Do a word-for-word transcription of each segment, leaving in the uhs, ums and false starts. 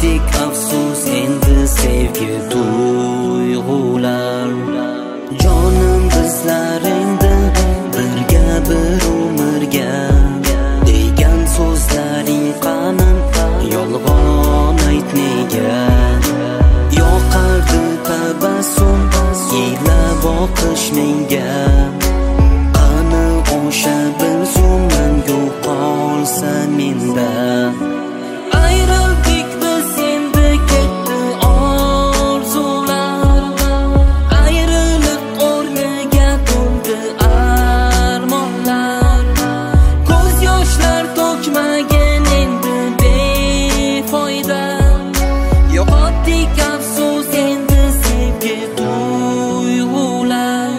yo'qotdik afsus endi sevgi tuyg'ular. Jonim bizlar endi birga bir umrga degan so'zlaring qani, yolg'on ayt nega? Yoqardi tabassum ila boqish menga, qani o'sha bir zumdan yo'qolsa menda. Ayrıldık biz endi ketdi orzular, ayrılık o'rniga to'ldi armonlar. Ko'z yoshlar to'kmagan endi befoyda, yo'qotdik afsus endi sevgi tuyg'ular.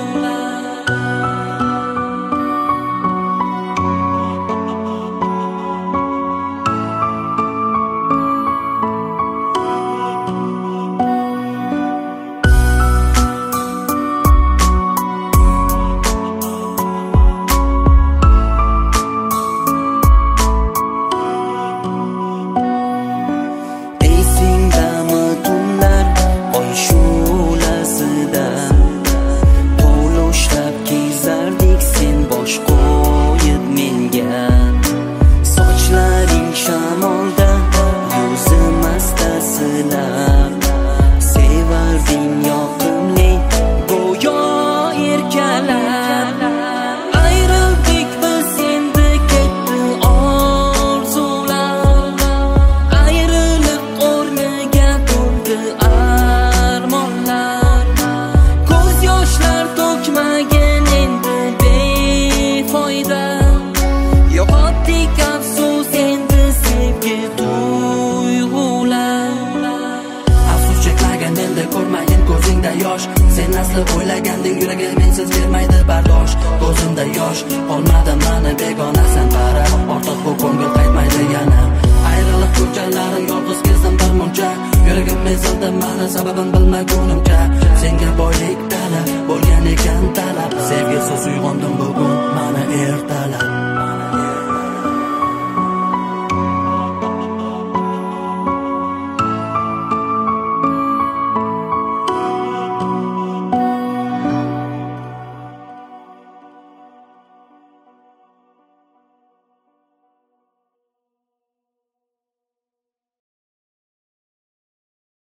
Ko'rmayin ko'zingda yosh, sen asli o'ylaganding yuragim mensiz bermaydi bardosh. Ko'zimda yosh olmadim mani begonasan para, ortiq bu ko'ngil qaytmaydi yana. Ayriliq ko'rganlarim yolg'iz kezdim bir muncha, yuragim ezildi mani sababin bilmagunimcha. Senga boylik